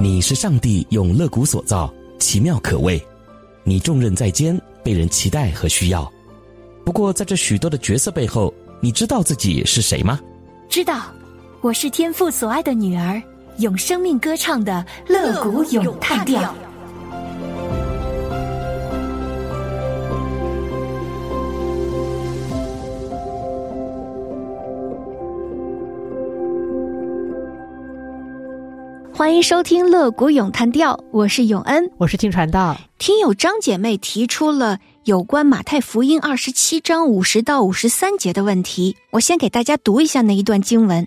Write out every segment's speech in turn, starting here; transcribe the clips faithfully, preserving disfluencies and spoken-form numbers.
你是上帝用肋骨所造，奇妙可畏。你重任在肩，被人期待和需要。不过在这许多的角色背后，你知道自己是谁吗？ 知道，我是天父所爱的女儿，用生命歌唱的肋骨咏叹调。欢迎收听乐谷咏叹调，我是永恩， 我是金传道。 听友张姐妹提出了有关马太福音二十七章五十到五十三节的问题，我先给大家读一下那一段经文。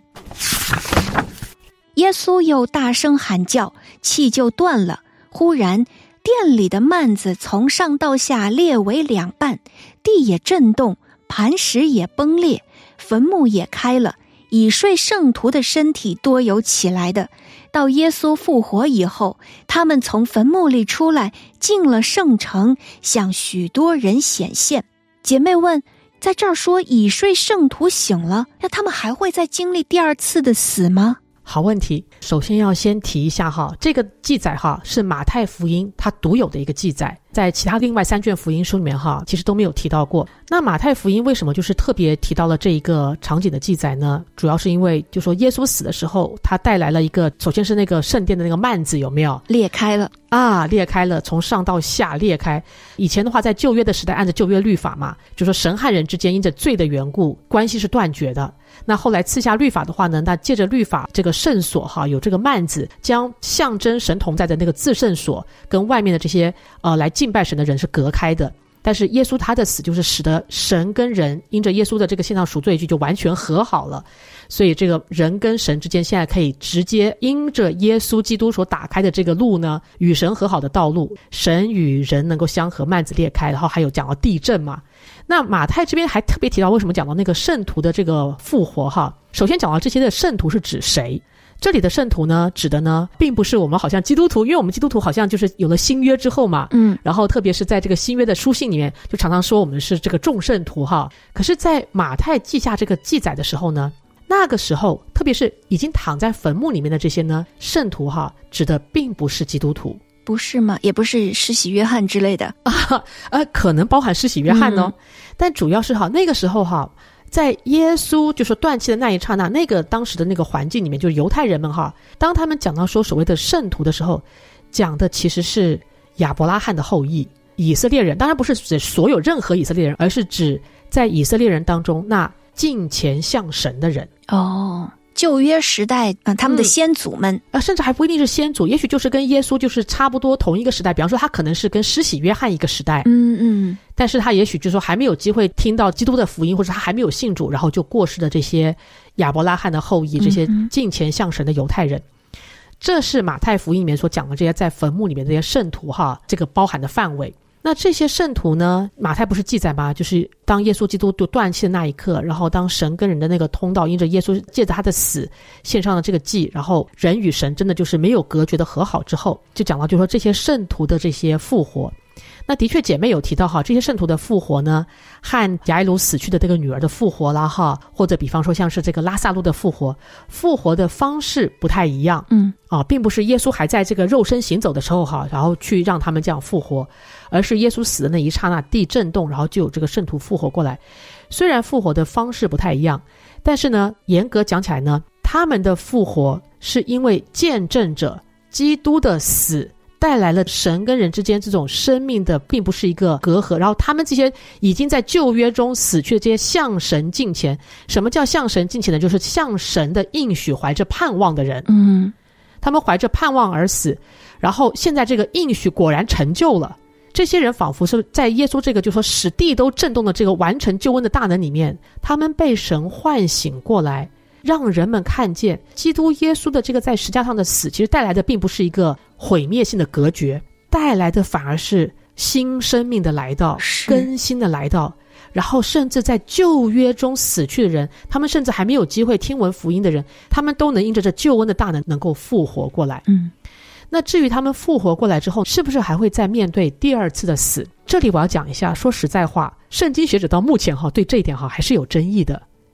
耶稣又大声喊叫，气就断了。忽然殿里的幔子从上到下裂为两半，地也震动，磐石也崩裂，坟墓也开了，已睡圣徒的身体多有起来的。到耶稣复活以后，他们从坟墓里出来，进了圣城，向许多人显现。姐妹问，在这儿说已睡圣徒醒了，那他们还会再经历第二次的死吗？ 好问题，首先要先提一下哈，这个记载哈是马太福音它独有的一个记载，在其他另外三卷福音书里面哈其实都没有提到过。那马太福音为什么就是特别提到了这一个场景的记载呢？主要是因为就说耶稣死的时候，他带来了一个，首先是那个圣殿的那个幔子有没有裂开了啊？裂开了，从上到下裂开。以前的话，在旧约的时代，按照旧约律法嘛，就说神和人之间因着罪的缘故，关系是断绝的。那后来赐下律法的话呢，那借着律法这个圣所哈，有这个幔子，将象征神同在的那个至圣所跟外面的这些呃来敬拜神的人是隔开的。但是耶稣他的死就是使得神跟人因着耶稣的这个献上赎罪祭就完全和好了，所以这个人跟神之间现在可以直接因着耶稣基督所打开的这个路呢，与神和好的道路，神与人能够相合，幔子裂开，然后还有讲到地震嘛。那马太这边还特别提到为什么讲到那个圣徒的这个复活哈。首先讲到这些的圣徒是指谁，这里的圣徒呢，指的呢并不是我们好像基督徒，因为我们基督徒好像就是有了新约之后嘛，嗯，然后特别是在这个新约的书信里面就常常说我们是这个众圣徒哈。可是在马太记下这个记载的时候呢，那个时候特别是已经躺在坟墓里面的这些呢圣徒哈，指的并不是基督徒。 不是吗？也不是施洗约翰之类的啊，呃，可能包含施洗约翰哦、嗯、但主要是哈那个时候哈，在耶稣就说断气的那一刹那，那个当时的那个环境里面，就是犹太人们哈，当他们讲到说所谓的圣徒的时候，讲的其实是亚伯拉罕的后裔，以色列人，当然不是指所有任何以色列人，而是指在以色列人当中那敬虔向神的人。 哦，旧约时代、呃、他们的先祖们、嗯呃、甚至还不一定是先祖，也许就是跟耶稣就是差不多同一个时代，比方说他可能是跟施洗约翰一个时代， 嗯嗯，但是他也许就是说还没有机会听到基督的福音，或者他还没有信主，然后就过世的这些亚伯拉罕的后裔，这些敬虔向神的犹太人、嗯、这是马太福音里面所讲的这些在坟墓里面的这些圣徒哈，这个包含的范围。那这些圣徒呢，马太不是记载吗？就是当耶稣基督就断气的那一刻，然后当神跟人的那个通道因着耶稣借着他的死献上了这个祭，然后人与神真的就是没有隔绝的和好之后，就讲到就是说这些圣徒的这些复活。那的确姐妹有提到哈，这些圣徒的复活呢，和雅伊鲁死去的这个女儿的复活啦哈，或者比方说像是这个拉萨路的复活，复活的方式不太一样，嗯啊，并不是耶稣还在这个肉身行走的时候哈，然后去让他们这样复活，而是耶稣死的那一刹那地震动，然后就有这个圣徒复活过来。虽然复活的方式不太一样，但是呢，严格讲起来呢，他们的复活是因为见证着基督的死带来了神跟人之间这种生命的并不是一个隔阂，然后他们这些已经在旧约中死去的这些向神敬虔，什么叫向神敬虔呢？就是向神的应许怀着盼望的人，嗯，他们怀着盼望而死，然后现在这个应许果然成就了，这些人仿佛是在耶稣这个就说使地都震动的这个完成救恩的大能里面，他们被神唤醒过来，让人们看见基督耶稣的这个在十字架上的死，其实带来的并不是一个毁灭性的隔绝，带来的反而是新生命的来到，更新的来到，然后甚至在旧约中死去的人，他们甚至还没有机会听闻福音的人，他们都能因着这救恩的大能能够复活过来。嗯，那至于他们复活过来之后是不是还会再面对第二次的死，这里我要讲一下，说实在话，圣经学者到目前哈对这一点哈还是有争议的。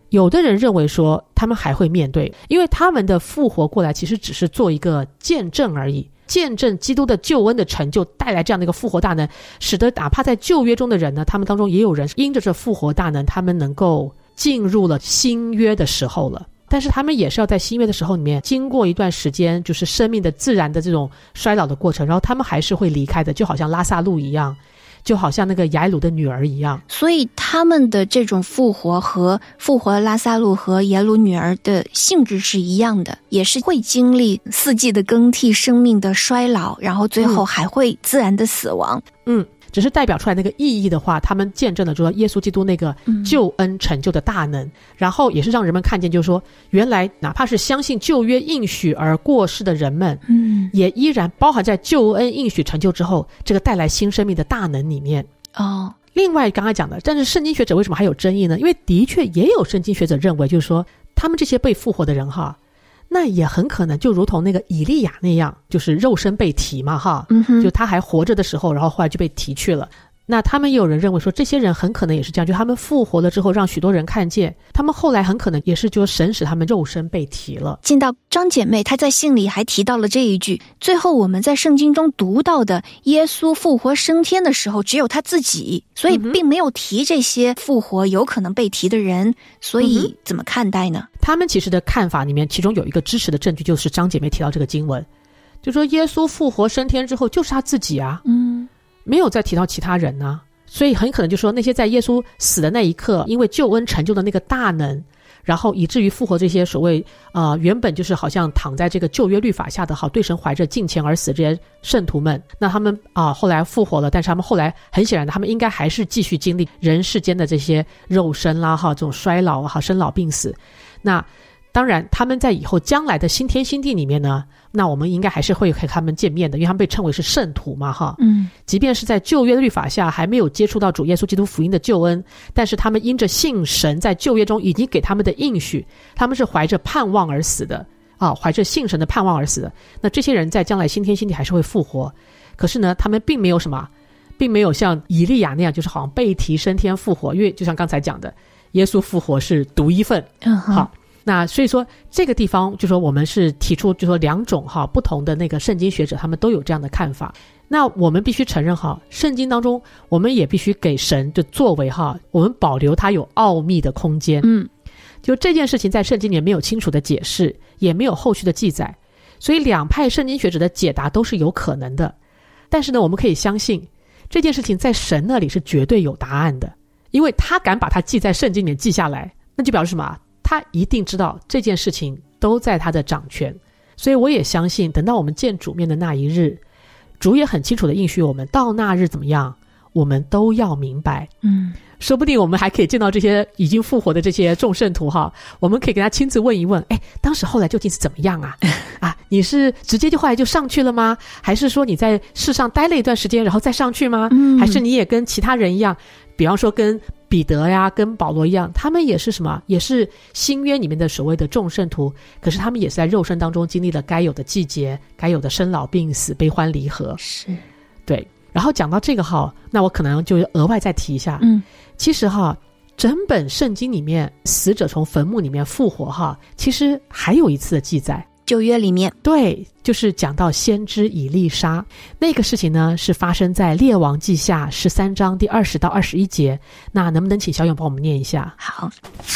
有的人认为说他们还会面对，因为他们的复活过来其实只是做一个见证而已，见证基督的救恩的成就带来这样的一个复活大能，使得哪怕在旧约中的人呢，他们当中也有人因着这复活大能，他们能够进入了新约的时候了。但是他们也是要在新约的时候里面经过一段时间，就是生命的自然的这种衰老的过程，然后他们还是会离开的，就好像拉撒路一样，就好像那个雅鲁的女儿一样。 所以他们的这种复活和复活拉撒路和雅鲁女儿的性质是一样的，也是会经历四季的更替，生命的衰老，然后最后还会自然的死亡。 嗯，只是代表出来那个意义的话，他们见证了说耶稣基督那个救恩成就的大能、嗯、然后也是让人们看见，就是说原来哪怕是相信旧约应许而过世的人们，嗯，也依然包含在救恩应许成就之后这个带来新生命的大能里面。 哦， 另外刚才讲的，但是圣经学者为什么还有争议呢？因为的确也有圣经学者认为，就是说他们这些被复活的人哈，那也很可能就如同那个以利亚那样，就是肉身被提嘛哈、嗯、就他还活着的时候，然后后来就被提去了。那他们也有人认为说，这些人很可能也是这样，就他们复活了之后让许多人看见，他们后来很可能也是就神使他们肉身被提了。 进到张姐妹她在信里还提到了这一句，最后我们在圣经中读到的耶稣复活升天的时候只有他自己，所以并没有提这些复活有可能被提的人，所以怎么看待呢？ 他们其实的看法里面，其中有一个支持的证据，就是张姐妹提到这个经文，就说耶稣复活升天之后就是他自己啊，嗯，没有再提到其他人啊，所以很可能就说那些在耶稣死的那一刻，因为救恩成就的那个大能，然后以至于复活这些所谓呃原本就是好像躺在这个旧约律法下的好对神怀着敬虔而死这些圣徒们，那他们啊、呃、后来复活了，但是他们后来很显然的，他们应该还是继续经历人世间的这些肉身啦哈，这种衰老哈，生老病死。那当然他们在以后将来的新天新地里面呢，那我们应该还是会和他们见面的，因为他们被称为是圣徒嘛哈。嗯，即便是在旧约律法下还没有接触到主耶稣基督福音的救恩，但是他们因着信神在旧约中已经给他们的应许，他们是怀着盼望而死的啊，怀着信神的盼望而死的。那这些人在将来新天新地还是会复活，可是呢他们并没有什么并没有像以利亚那样就是好像被提升天复活，因为就像刚才讲的耶稣复活是独一份、嗯、好，那所以说这个地方就说我们是提出就说两种哈不同的那个圣经学者他们都有这样的看法。那我们必须承认哈，圣经当中我们也必须给神的作为哈，我们保留它有奥秘的空间。嗯，就这件事情在圣经里面没有清楚的解释，也没有后续的记载，所以两派圣经学者的解答都是有可能的。但是呢我们可以相信这件事情在神那里是绝对有答案的，因为他敢把它记在圣经里面记下来，那就表示什么？他一定知道这件事情都在他的掌权。所以我也相信等到我们见主面的那一日，主也很清楚的应许我们，到那日怎么样我们都要明白。嗯，说不定我们还可以见到这些已经复活的这些众圣徒哈，我们可以跟他亲自问一问，哎，当时后来究竟是怎么样啊？啊，你是直接就后来就上去了吗？还是说你在世上待了一段时间然后再上去吗？嗯，还是你也跟其他人一样，比方说跟彼得呀跟保罗一样，他们也是什么，也是新约里面的所谓的众圣徒，可是他们也是在肉身当中经历了该有的季节，该有的生老病死悲欢离合。是，对。然后讲到这个哈，那我可能就额外再提一下，嗯，其实哈整本圣经里面死者从坟墓里面复活哈，其实还有一次的记载， 旧约里面， 对，就是讲到先知以利沙那个事情呢，是发生在列王记下十三章第二十到二十一节。那能不能请小勇帮我们念一下？ 好。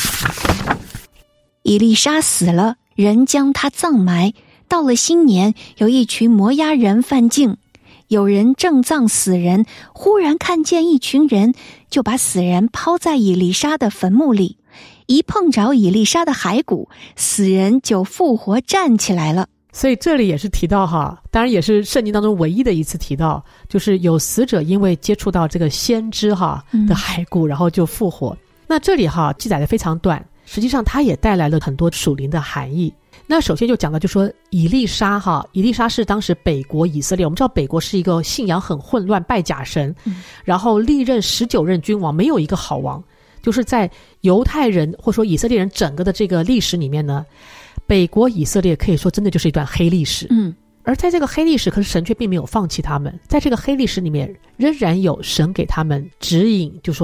以利沙死了，人将他葬埋。到了新年，有一群摩押人犯境，有人正葬死人，忽然看见一群人，就把死人抛在以利沙的坟墓里。一碰着以利沙的骸骨，死人就复活站起来了。 所以这里也是提到哈，当然也是圣经当中唯一的一次提到，就是有死者因为接触到这个先知哈的骸骨，然后就复活。那这里哈记载的非常短，实际上它也带来了很多属灵的含义。那首先就讲到就说以利沙哈，以利沙是当时北国以色列，我们知道北国是一个信仰很混乱拜假神、嗯、然后历任十九任君王没有一个好王，就是在犹太人或者说以色列人整个的这个历史里面呢，北国以色列可以说真的就是一段黑历史。嗯，而在这个黑历史，可是神却并没有放弃他们，在这个黑历史里面仍然有神给他们指引，就说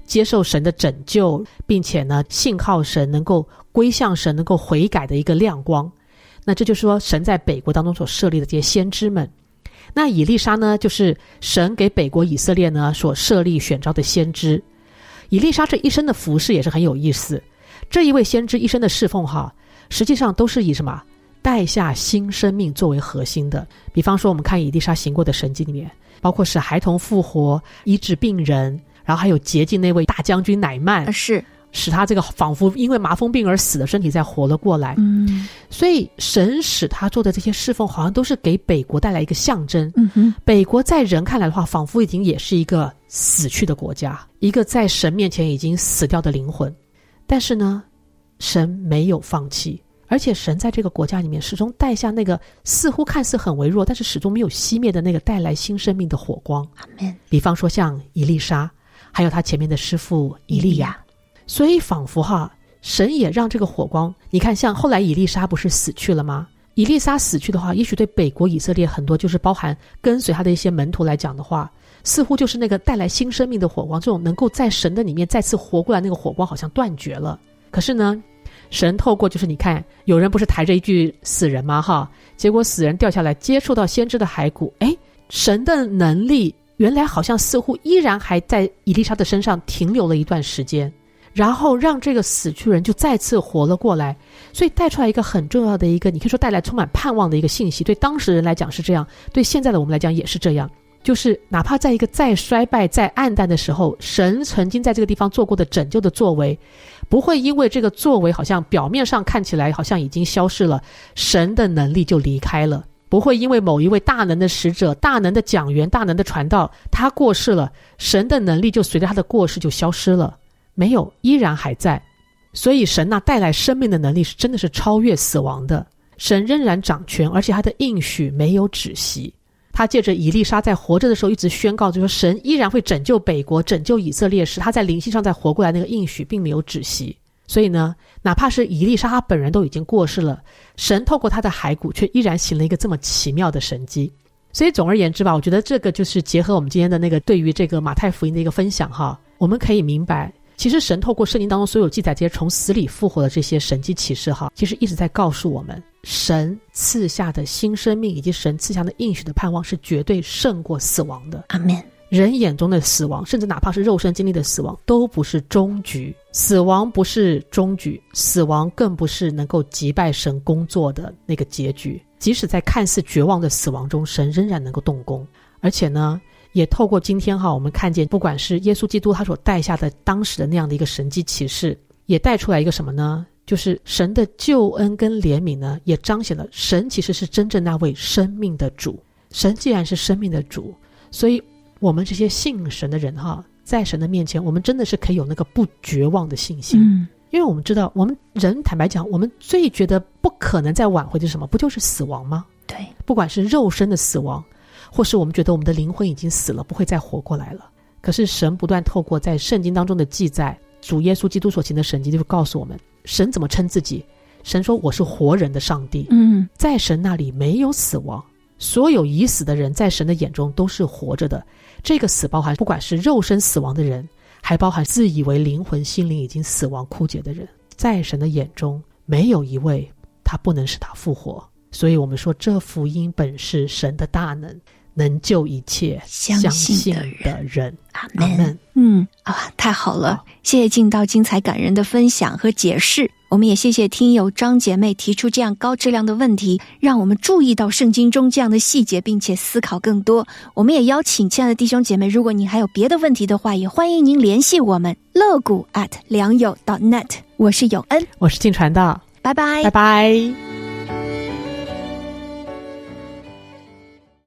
接受神的拯救，并且呢信靠神，能够归向神，能够悔改的一个亮光。那这就是说神在北国当中所设立的这些先知们。那以利沙呢，就是神给北国以色列呢所设立选召的先知。以利沙这一生的服事也是很有意思，这一位先知一生的侍奉哈，实际上都是以什么带下新生命作为核心的。比方说我们看以利沙行过的神迹里面，包括使孩童复活，医治病人，然后还有洁净那位大将军乃曼， 是使他这个仿佛因为麻风病而死的身体再活了过来。 嗯， 所以神使他做的这些侍奉好像都是给北国带来一个象征。 嗯哼， 北国在人看来的话，仿佛已经也是一个死去的国家，一个在神面前已经死掉的灵魂。但是呢，神没有放弃，而且神在这个国家里面始终带下那个似乎看似很微弱，但是始终没有熄灭的那个带来新生命的火光。 阿们。 比方说像以利沙，还有他前面的师父以利亚。所以仿佛哈，神也让这个火光，你看像后来以利沙不是死去了吗？以利沙死去的话，也许对北国以色列很多，就是包含跟随他的一些门徒来讲的话，似乎就是那个带来新生命的火光，这种能够在神的里面再次活过来那个火光好像断绝了。可是呢，神透过就是你看有人不是抬着一具死人吗哈，结果死人掉下来接触到先知的骸骨，诶，神的能力原来好像似乎依然还在以利沙的身上停留了一段时间，然后让这个死去人就再次活了过来。所以带出来一个很重要的一个，你可以说带来充满盼望的一个信息，对当时人来讲是这样，对现在的我们来讲也是这样，就是哪怕在一个再衰败再暗淡的时候，神曾经在这个地方做过的拯救的作为，不会因为这个作为好像表面上看起来好像已经消失了，神的能力就离开了。不会因为某一位大能的使者，大能的讲员，大能的传道，他过世了，神的能力就随着他的过世就消失了。没有，依然还在。所以神那带来生命的能力是真的是超越死亡的，神仍然掌权，而且他的应许没有止息。他借着以利沙在活着的时候一直宣告，就说神依然会拯救北国，拯救以色列，使他在灵性上再活过来，那个应许并没有止息。所以呢，哪怕是以利沙他本人都已经过世了，神透过他的骸骨却依然行了一个这么奇妙的神迹。所以总而言之吧，我觉得这个就是结合我们今天的那个对于这个马太福音的一个分享哈，我们可以明白，其实神透过圣经当中所有记载这些从死里复活的这些神迹启示哈，其实一直在告诉我们，神赐下的新生命以及神赐下的应许的盼望是绝对胜过死亡的。 阿们。 人眼中的死亡，甚至哪怕是肉身经历的死亡，都不是终局。死亡不是终局，死亡更不是能够击败神工作的那个结局。即使在看似绝望的死亡中，神仍然能够动工。而且呢，也透过今天哈，我们看见不管是耶稣基督他所带下的当时的那样的一个神迹启示，也带出来一个什么呢？就是神的救恩跟怜悯呢，也彰显了神其实是真正那位生命的主。神既然是生命的主，所以我们这些信神的人哈，在神的面前，我们真的是可以有那个不绝望的信心。嗯，因为我们知道，我们人坦白讲，我们最觉得不可能再挽回的是什么？不就是死亡吗？ 对，不管是肉身的死亡，或是我们觉得我们的灵魂已经死了，不会再活过来了。可是神不断透过在圣经当中的记载，主耶稣基督所行的神迹，就是告诉我们，神怎么称自己？神说我是活人的上帝。嗯，在神那里没有死亡，所有已死的人在神的眼中都是活着的。这个死包含不管是肉身死亡的人，还包含自以为灵魂心灵已经死亡枯竭的人，在神的眼中没有一位他不能使他复活。所以我们说这福音本是神的大能，能救一切相信的人。 阿们。嗯啊，太好了，好，谢谢进到精彩感人的分享和解释。我们也谢谢听友张姐妹提出这样高质量的问题，让我们注意到圣经中这样的细节，并且思考更多。我们也邀请亲爱的弟兄姐妹，如果你还有别的问题的话，也欢迎您联系我们乐谷 at 良友 .net。 我是友恩， 我是静传道， 拜拜， 拜拜。